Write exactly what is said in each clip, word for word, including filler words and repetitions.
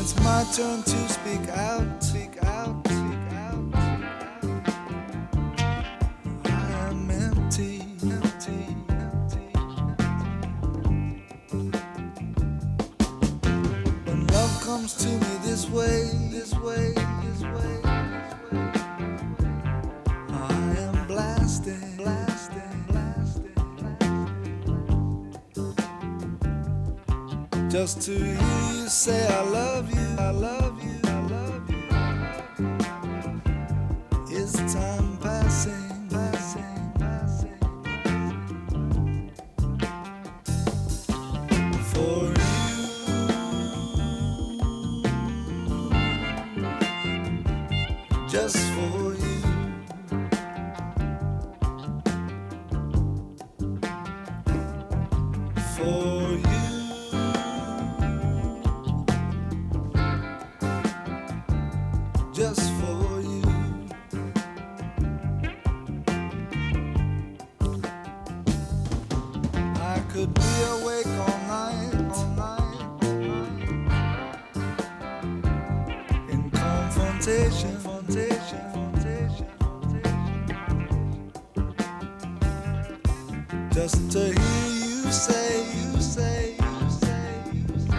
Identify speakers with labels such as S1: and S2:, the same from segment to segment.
S1: it's my turn to speak out, speak out, speak out. I am empty, empty, empty. When love comes to me this way, this way, this way, I am blasting, blasting, blasting, blasting. Just to hear you say I love you, I love you, I love you. Is time passing, passing, passing? For you, just for you. For you, just for you. I could be awake all night, all night, all night. In confrontation, confrontation, confrontation, confrontation. Just to hear you say, you say, you say, you say,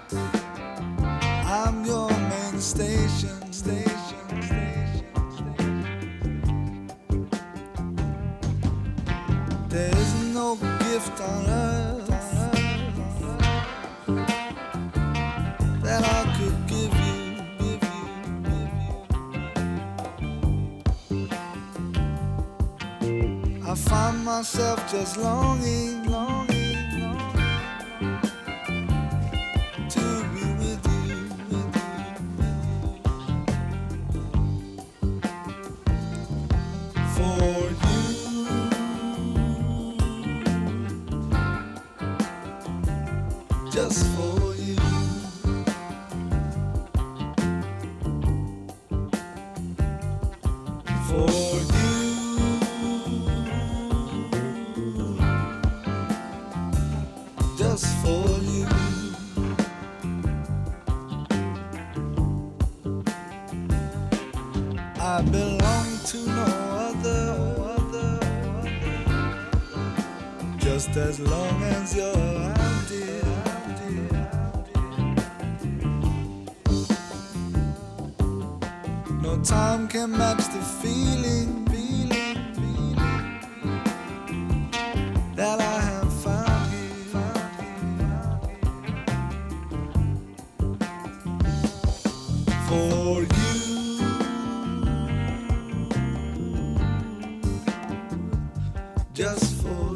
S1: I'm your main station, station, station, station. There is no gift on earth, on earth, on earth that I could give you, give you, give you. I find myself just longing, longing, longing to be with you, with you, with you. For you, just for you. For you, just for you. I belong to no other, other, other. Just as long as you're out there, out there, out there. No time can match the feeling, feeling, feeling that I have found here, found here. For you, just for